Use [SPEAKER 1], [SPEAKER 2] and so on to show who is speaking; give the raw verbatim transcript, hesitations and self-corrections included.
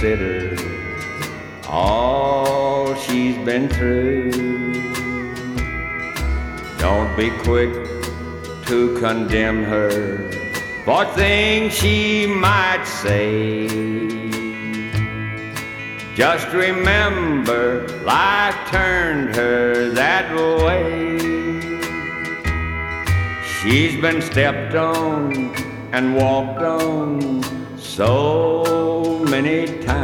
[SPEAKER 1] consider all she's been through. Don't be quick to condemn her for things she might say. Just remember, life turned her that way. She's been stepped on and walked on so many times.